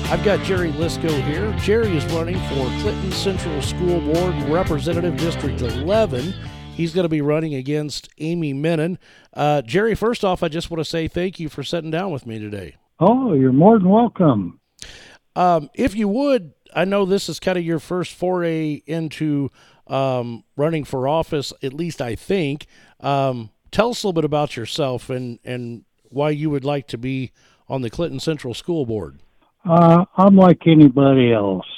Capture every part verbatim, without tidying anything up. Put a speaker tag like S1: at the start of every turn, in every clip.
S1: I've got Jerry Lisco here. Jerry is running for Clinton Central School Board Representative District eleven. He's going to be running against Amy Menon. Uh, Jerry, first off, I just want to say thank you for sitting down with me today.
S2: Oh, you're more than welcome.
S1: Um, if you would, I know this is kind of your first foray into um, running for office, at least I think. Um, tell us a little bit about yourself and, and why you would like to be on the Clinton Central School Board.
S2: Uh, I'm like anybody else.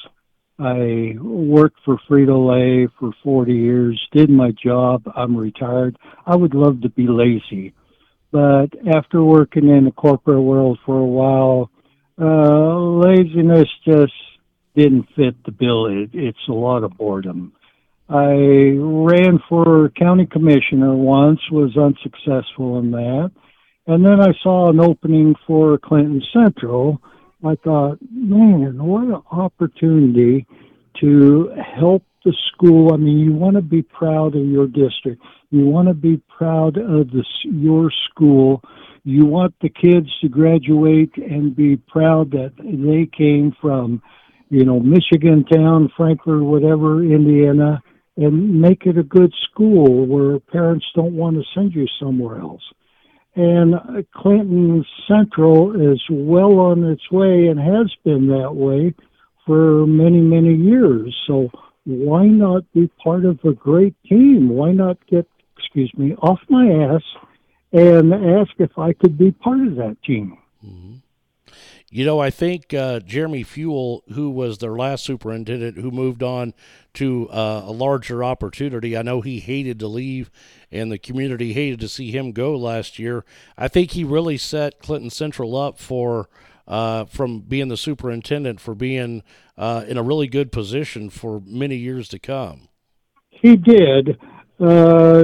S2: I worked for Frito-Lay for forty years, did my job. I'm retired. I would love to be lazy. But after working in the corporate world for a while, uh, laziness just didn't fit the bill. It, it's a lot of boredom. I ran for county commissioner once, was unsuccessful in that. And then I saw an opening for Clinton Central. I thought, man, what an opportunity to help the school. I mean, you want to be proud of your district. You want to be proud of the, your school. You want the kids to graduate and be proud that they came from, you know, Michigan town, Franklin, whatever, Indiana, and make it a good school where parents don't want to send you somewhere else. And Clinton Central is well on its way and has been that way for many, many years. So why not be part of a great team? Why not get, excuse me, off my ass and ask if I could be part of that team?
S1: Mm-hmm. You know, I think uh, Jeremy Fuel, who was their last superintendent, who moved on to uh, a larger opportunity, I know he hated to leave, and the community hated to see him go last year. I think he really set Clinton Central up for, uh, from being the superintendent, for being uh, in a really good position for many years to come.
S2: He did. Uh,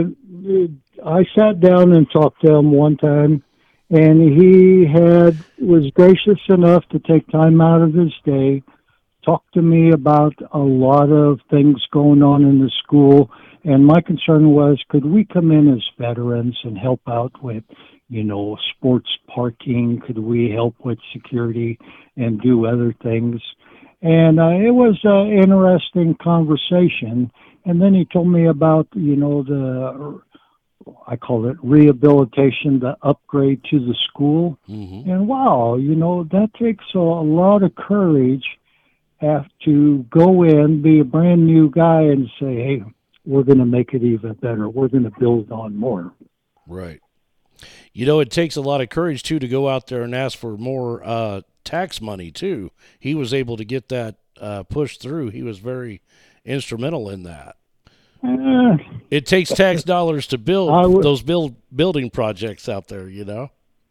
S2: I sat down and talked to him one time, and he had was gracious enough to take time out of his day, talk to me about a lot of things going on in the school. And my concern was, could we come in as veterans and help out with, you know, sports parking? Could we help with security and do other things? And uh, it was an interesting conversation. And then he told me about, you know, the, I call it rehabilitation, the upgrade to the school. Mm-hmm. And wow, you know, that takes a, a lot of courage have to go in, be a brand new guy and say, hey, we're going to make it even better. We're going to build on more.
S1: Right. You know, it takes a lot of courage, too, to go out there and ask for more uh, tax money, too. He was able to get that uh, pushed through. He was very instrumental in that. Uh, it takes tax dollars to build w- those build building projects out there, you know?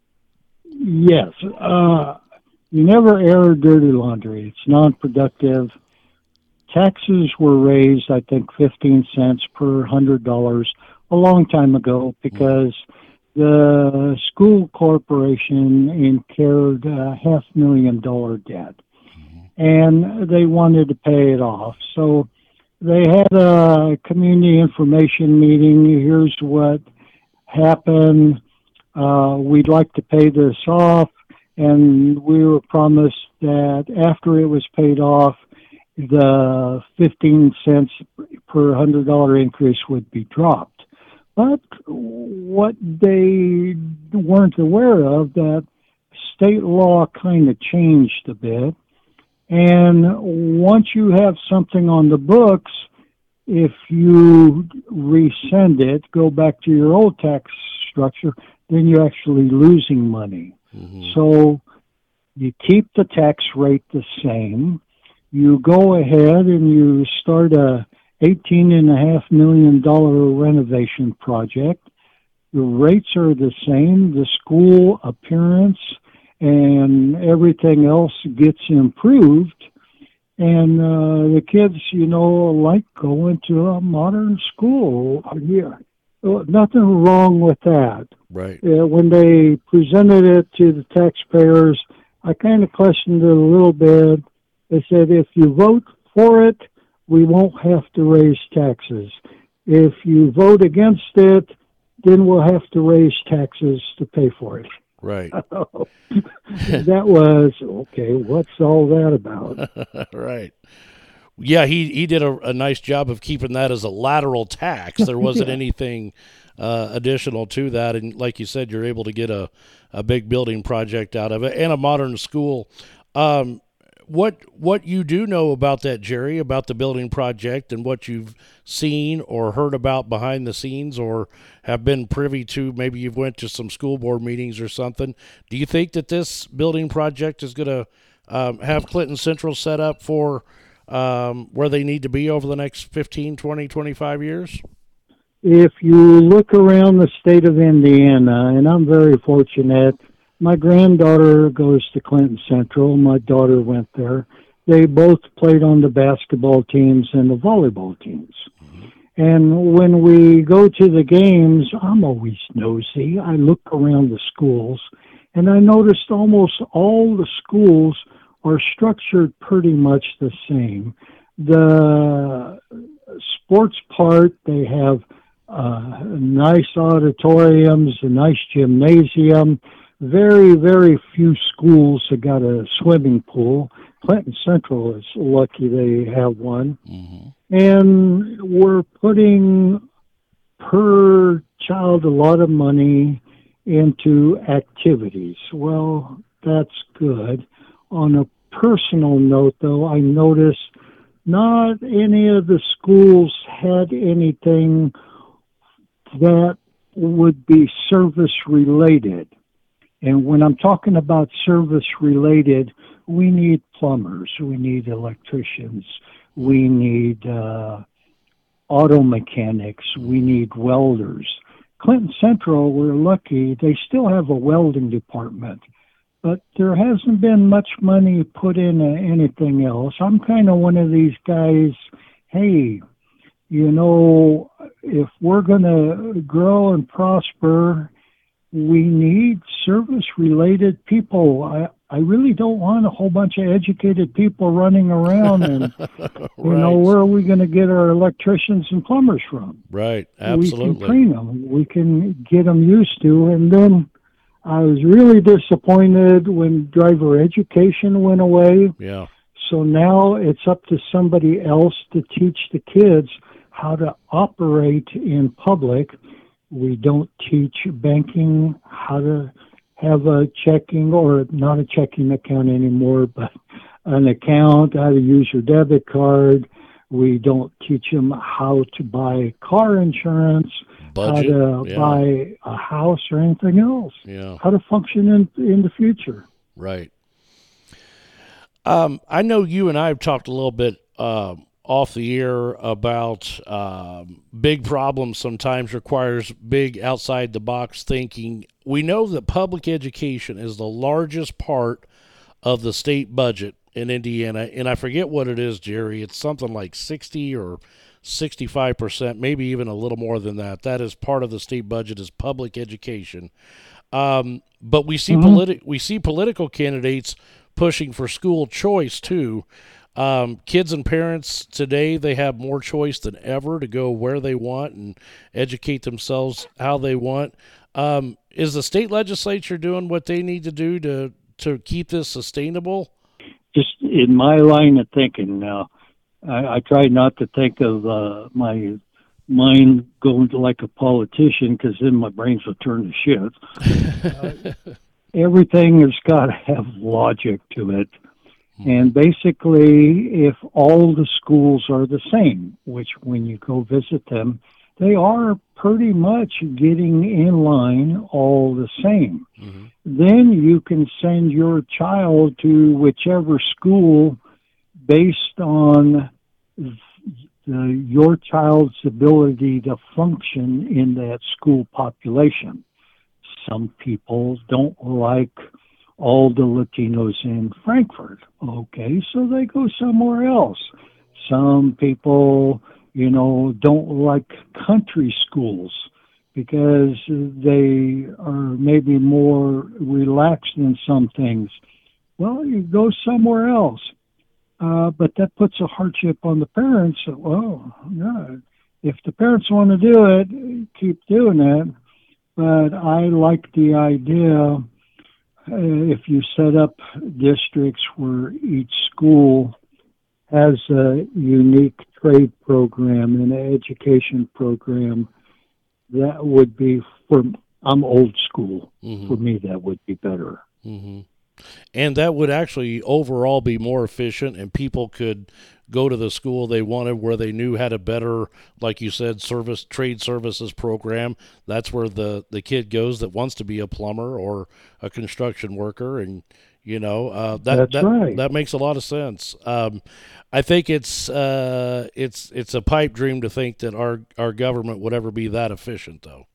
S2: Yes. Uh, you never air dirty laundry. It's non-productive. Taxes were raised, I think, fifteen cents per one hundred dollars a long time ago because mm-hmm. the school corporation incurred a half million dollar debt, mm-hmm. and they wanted to pay it off. So they had a community information meeting. Here's what happened. Uh, we'd like to pay this off. And we were promised that after it was paid off, the fifteen cents per one hundred dollars increase would be dropped. But what they weren't aware of, that state law kind of changed a bit. And once you have something on the books, if you resend it, go back to your old tax structure, then you're actually losing money. Mm-hmm. So you keep the tax rate the same. You go ahead and you start a eighteen and a half million dollar renovation project. The rates are the same. The school appearance and everything else gets improved. And uh, the kids, you know, like going to a modern school. Yeah, nothing wrong with that.
S1: Right.
S2: Uh, when they presented it to the taxpayers, I kind of questioned it a little bit. They said, if you vote for it, we won't have to raise taxes. If you vote against it, then we'll have to raise taxes to pay for it.
S1: Right.
S2: That was, okay, what's all that about?
S1: Right. Yeah, he, he did a, a nice job of keeping that as a lateral tax. There wasn't
S2: Yeah.
S1: anything uh, additional to that. And like you said, you're able to get a, a big building project out of it and a modern school. Um, what what you do know about that, Jerry, about the building project and what you've seen or heard about behind the scenes or have been privy to, maybe you've went to some school board meetings or something. Do you think that this building project is going to um, have Clinton Central set up for um, where they need to be over the next fifteen, twenty, twenty-five years?
S2: If you look around the state of Indiana, and I'm very fortunate, my granddaughter goes to Clinton Central. My daughter went there. They both played on the basketball teams and the volleyball teams. And when we go to the games, I'm always nosy. I look around the schools, and I noticed almost all the schools are structured pretty much the same. The sports part, they have uh, nice auditoriums, a nice gymnasium. Very, very few schools have got a swimming pool. Clinton Central is lucky they have one.
S1: Mm-hmm.
S2: And we're putting per child a lot of money into activities. Well, that's good. On a personal note, though, I noticed not any of the schools had anything that would be service related. And when I'm talking about service related, we need plumbers, we need electricians, we need uh, auto mechanics, we need welders. Clinton Central, we're lucky, they still have a welding department, but there hasn't been much money put into anything else. I'm kind of one of these guys, hey, you know, if we're going to grow and prosper, we need service-related people. I, I really don't want a whole bunch of educated people running around and,
S1: Right.
S2: you know, where are we going to get our electricians and plumbers from?
S1: Right, absolutely.
S2: We can train them. We can get them used to. And then I was really disappointed when driver education went away.
S1: Yeah.
S2: So now it's up to somebody else to teach the kids how to operate in public. We don't teach banking, how to have a checking, or not a checking account anymore, but an account, how to use your debit card. We don't teach them how to buy car insurance,
S1: Budget,
S2: how to
S1: yeah.
S2: buy a house or anything else,
S1: Yeah.
S2: how to function in, in the future.
S1: Right. Um, I know you and I have talked a little bit um, off the air about um, big problems sometimes requires big outside the box thinking. We know that public education is the largest part of the state budget in Indiana, and I forget what it is, Jerry. It's something like sixty or sixty-five percent, maybe even a little more than that. That is part of the state budget is public education. Um, but we see
S2: Mm-hmm.
S1: politi- we see political candidates pushing for school choice too. Um, kids and parents today, they have more choice than ever to go where they want and educate themselves how they want. Um, is the state legislature doing what they need to do to, to keep this sustainable?
S2: Just in my line of thinking now, I, I try not to think of uh, my mind going to like a politician, because then my brains will turn to shit. uh, everything has got to have logic to it. And basically, if all the schools are the same, which when you go visit them, they are pretty much getting in line all the same.
S1: Mm-hmm.
S2: Then you can send your child to whichever school based on the, your child's ability to function in that school population. Some people don't like all the Latinos in Frankfurt. Okay, so they go somewhere else. Some people, you know, don't like country schools because they are maybe more relaxed in some things. Well, you go somewhere else. Uh, but that puts a hardship on the parents. Well, yeah, if the parents want to do it, keep doing it. But I like the idea uh, if you set up districts where each school has a unique trade program and an education program, that would be for, I'm old school.
S1: Mm-hmm.
S2: For me, that would be better.
S1: Mm-hmm. And that would actually overall be more efficient, and people could go to the school they wanted where they knew had a better, like you said, service trade services program. That's where the, the kid goes that wants to be a plumber or a construction worker. And, you know, uh, that,
S2: That's
S1: that,
S2: right.
S1: that makes a lot of sense. Um, I think it's, uh, it's, it's a pipe dream to think that our, our government would ever be that efficient, though.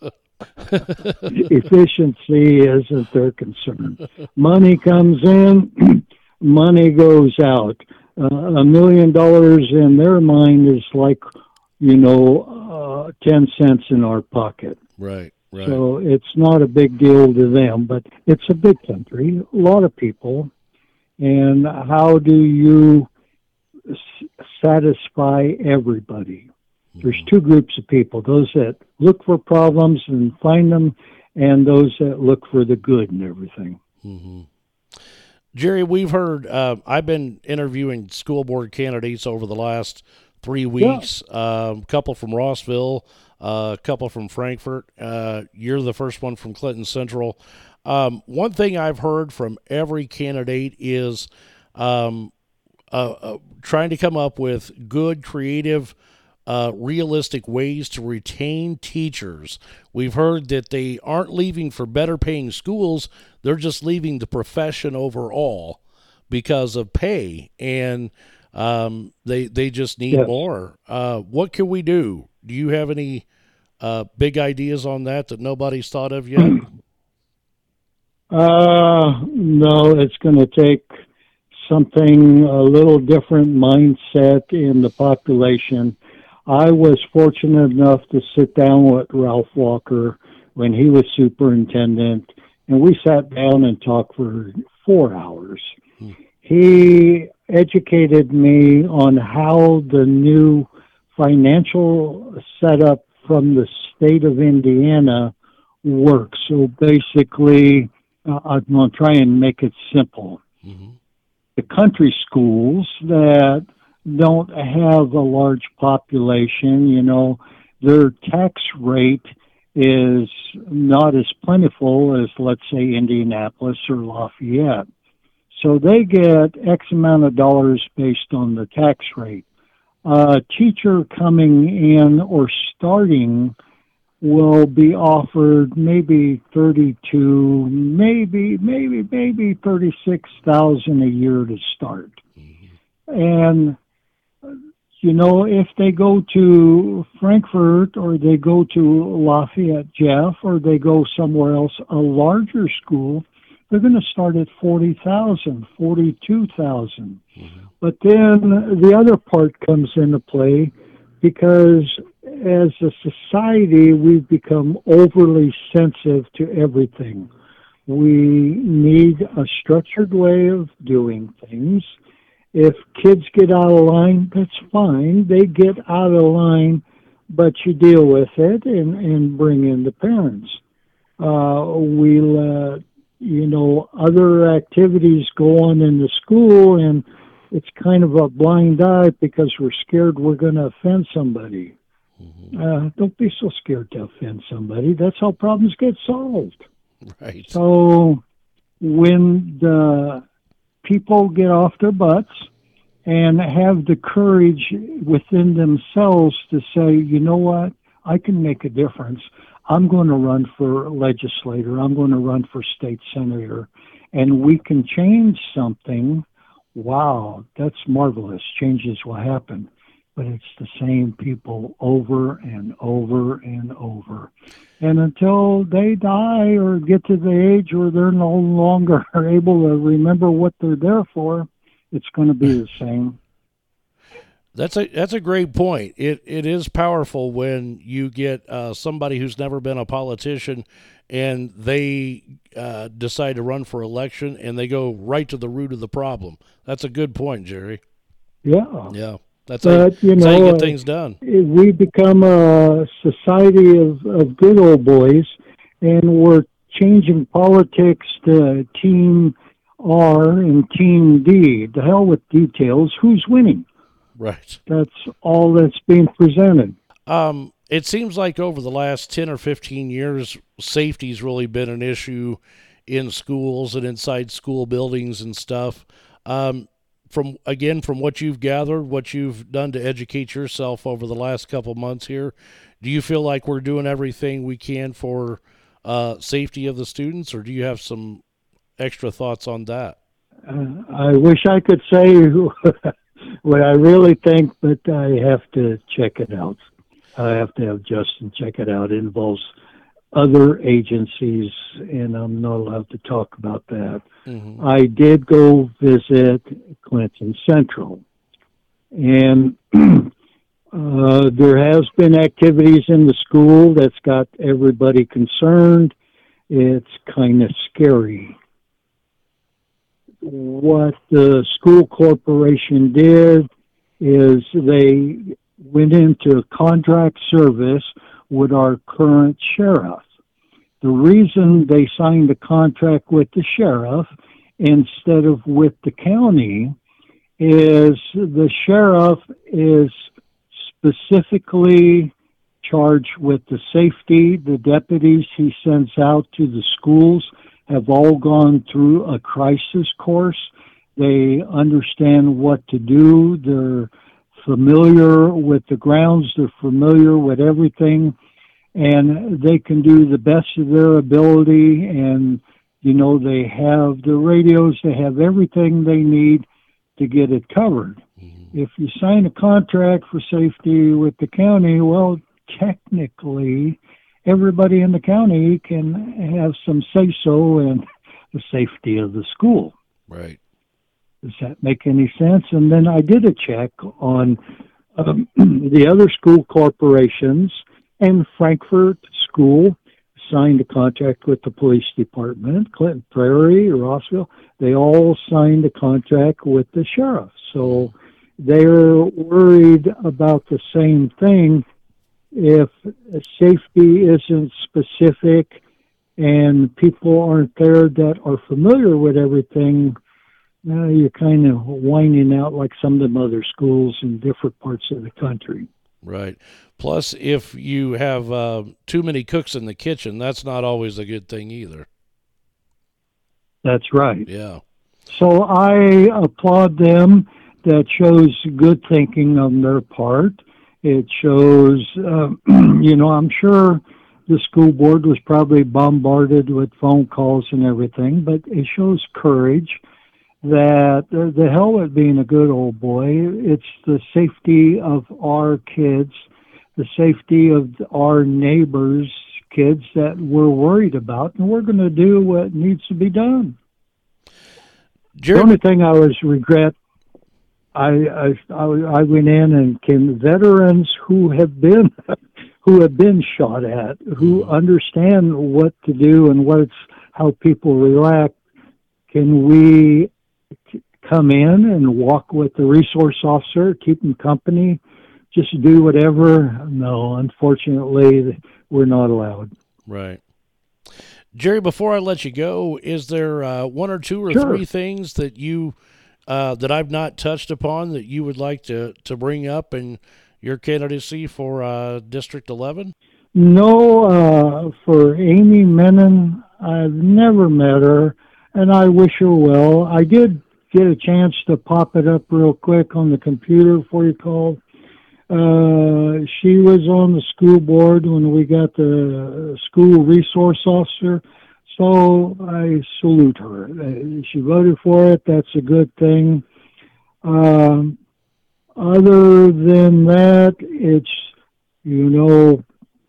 S2: Efficiency isn't their concern. Money comes in, money goes out. Uh, a million dollars in their mind is like, you know, uh, ten cents in our pocket.
S1: Right, right.
S2: So it's not a big deal to them, but it's a big country, a lot of people. And how do you s- satisfy everybody? There's two groups of people, those that look for problems and find them, and those that look for the good and everything.
S1: Mm-hmm. Jerry, we've heard, uh, I've been interviewing school board candidates over the last three weeks, a yeah. um, couple from Rossville, uh, a couple from Frankfort. Uh, you're the first one from Clinton Central. Um, one thing I've heard from every candidate is um, uh, uh, trying to come up with good, creative, Uh, realistic ways to retain teachers. We've heard that they aren't leaving for better paying schools, they're just leaving the profession overall because of pay, and um, they they just need yes. more. Uh, what can we do? Do you have any uh, big ideas on that that nobody's thought of yet?
S2: Uh, no, it's going to take something, a little different mindset in the population. I was fortunate enough to sit down with Ralph Walker when he was superintendent, and we sat down and talked for four hours. Hmm. He educated me on how the new financial setup from the state of Indiana works. So basically, uh, I'm going to try and make it simple. Mm-hmm. The country schools that don't have a large population, you know, their tax rate is not as plentiful as, let's say, Indianapolis or Lafayette. So they get X amount of dollars based on the tax rate. A teacher coming in or starting will be offered maybe thirty-two, maybe, maybe, maybe thirty-six thousand a year to start. Mm-hmm. And you know, if they go to Frankfort or they go to Lafayette Jeff or they go somewhere else, a larger school, they're going to start at forty thousand, forty-two thousand. Mm-hmm. But then the other part comes into play because as a society, we've become overly sensitive to everything. We need a structured way of doing things. If kids get out of line, that's fine. They get out of line, but you deal with it and, and bring in the parents. Uh, we let, you know, other activities go on in the school, and it's kind of a blind eye because we're scared we're going to offend somebody. Mm-hmm. Uh, don't be so scared to offend somebody. That's how problems get solved.
S1: Right.
S2: So when the people get off their butts and have the courage within themselves to say, you know what, I can make a difference. I'm going to run for legislator. I'm going to run for state senator. And we can change something. Wow, that's marvelous. Changes will happen. But it's the same people over and over and over. And until they die or get to the age where they're no longer able to remember what they're there for, it's going to be the same.
S1: That's a that's a great point. It it is powerful when you get uh, somebody who's never been a politician and they uh, decide to run for election and they go right to the root of the problem. That's a good point, Jerry.
S2: Yeah.
S1: Yeah. That's
S2: but,
S1: how,
S2: you
S1: that's
S2: know,
S1: how you get things done.
S2: We become a society of, of good old boys, and we're changing politics to Team R and Team D. The hell with details. Who's winning?
S1: Right.
S2: That's all that's being presented.
S1: Um, it seems like over the last ten or fifteen years, safety's really been an issue in schools and inside school buildings and stuff. Um, from again, from what you've gathered, what you've done to educate yourself over the last couple months here, do you feel like we're doing everything we can for uh, safety of the students, or do you have some extra thoughts on that?
S2: Uh, I wish I could say what I really think, but I have to check it out. I have to have Justin check it out. It involves other agencies, and I'm not allowed to talk about that. Mm-hmm. I did go visit Clinton Central, and uh, there has been activities in the school that's got everybody concerned. It's kind of scary. What the school corporation did is they went into contract service with our current sheriff. The reason they signed a contract with the sheriff instead of with the county is the sheriff is specifically charged with the safety. The deputies he sends out to the schools have all gone through a crisis course. They understand what to do. They're familiar with the grounds. They're familiar with everything. And they can do the best of their ability. And, you know, they have the radios. They have everything they need to get it covered. Mm-hmm. If you sign a contract for safety with the county, well, technically, everybody in the county can have some say-so in the safety of the school.
S1: Right.
S2: Does that make any sense? And then I did a check on um, the other school corporations, and Frankfort School signed a contract with the police department. Clinton Prairie, Rossville, they all signed a contract with the sheriff. So they're worried about the same thing. If safety isn't specific and people aren't there that are familiar with everything, now you're kind of whining out like some of the other schools in different parts of the country.
S1: Right. Plus, if you have uh, too many cooks in the kitchen, that's not always a good thing either.
S2: That's right.
S1: Yeah.
S2: So I applaud them. That shows good thinking on their part. It shows, uh, you know, I'm sure the school board was probably bombarded with phone calls and everything, but it shows courage that uh, the hell with being a good old boy. It's the safety of our kids, the safety of our neighbors' kids that we're worried about, and we're going to do what needs to be done. Jerry, the only thing I was regret, I, I I went in and came veterans who have been who have been shot at, who understand what to do and what's how people react. Can we come in and walk with the resource officer, keep them company, just do whatever? No, unfortunately, we're not allowed.
S1: Right. Jerry, before I let you go, is there uh, one or two or
S2: sure.
S1: three things that you uh, that I've not touched upon that you would like to, to bring up in your candidacy for uh, District eleven?
S2: No, uh, for Amy Menon, I've never met her, and I wish her well. I did get a chance to pop it up real quick on the computer before you called. Uh, she was on the school board when we got the school resource officer, so I salute her. She voted for it. That's a good thing. Um, other than that, it's, you know,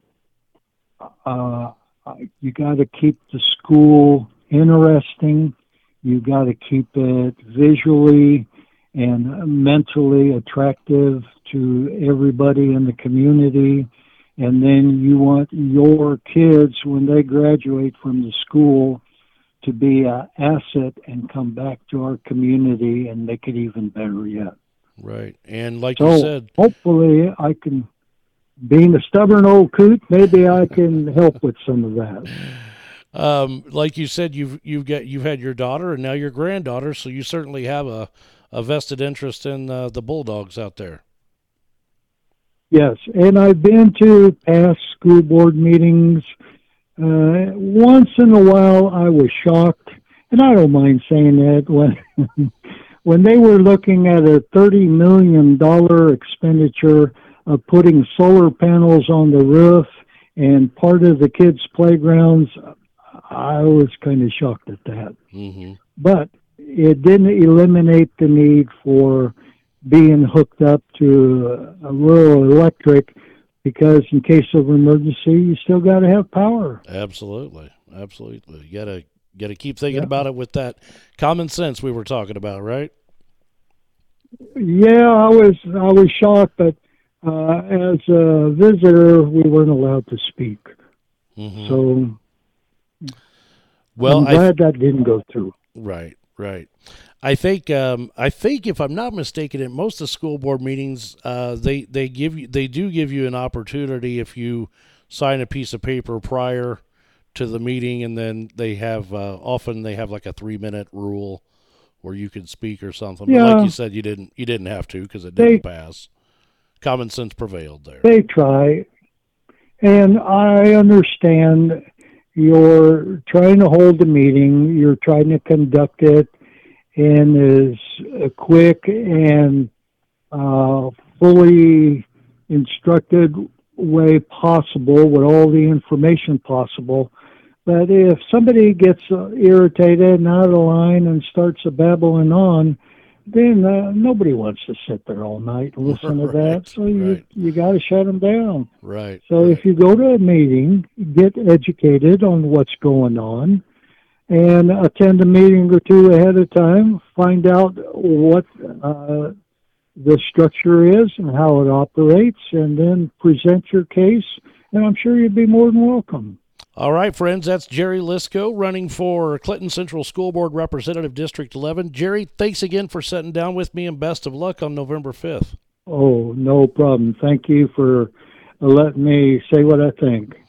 S2: uh, you got to keep the school interesting. You got to keep it visually and mentally attractive to everybody in the community. And then you want your kids, when they graduate from the school, to be an asset and come back to our community and make it even better yet.
S1: Right. And like
S2: so
S1: you said,
S2: hopefully I can, being a stubborn old coot, maybe I can help with some of that.
S1: Um, like you said, you've you've got you've had your daughter and now your granddaughter, so you certainly have a, a vested interest in uh, the Bulldogs out there.
S2: Yes, and I've been to past school board meetings. Uh, once in a while, I was shocked, and I don't mind saying that when when they were looking at a thirty million dollar expenditure of putting solar panels on the roof and part of the kids' playgrounds. I was kind of shocked at that,
S1: Mm-hmm.
S2: but it didn't eliminate the need for being hooked up to a rural electric because in case of emergency, you still got to have power.
S1: Absolutely, absolutely. You gotta gotta keep thinking
S2: Yeah.
S1: about it with that common sense we were talking about, right?
S2: Yeah, I was I was shocked, but uh, as a visitor, we weren't allowed to speak.
S1: Mm-hmm.
S2: So
S1: Well,
S2: I'm
S1: I
S2: glad that didn't go through.
S1: right, right. I think um, I think if I'm not mistaken, at most of school board meetings, uh, they they give you they do give you an opportunity if you sign a piece of paper prior to the meeting, and then they have uh, often they have like a three minute rule where you can speak or something. But like
S2: Yeah,
S1: you said, you didn't you didn't have to because it
S2: they
S1: didn't pass. Common sense prevailed there.
S2: they try, and I understand you're trying to hold a meeting, you're trying to conduct it in as a quick and uh, fully instructed way possible with all the information possible. But if somebody gets uh, irritated and out of line and starts a babbling on, then uh, nobody wants to sit there all night and listen to that.
S1: Right,
S2: So you
S1: right,
S2: you got to shut them down.
S1: right,
S2: So
S1: right.
S2: if you go to a meeting, get educated on what's going on, and attend a meeting or two ahead of time. Find out what uh, the structure is and how it operates, and then present your case. And I'm sure you'd be more than welcome.
S1: All right, friends, that's Jerry Lisco running for Clinton Central School Board Representative District eleven. Jerry, thanks again for sitting down with me, and best of luck on November fifth.
S2: Oh, no problem. Thank you for letting me say what I think.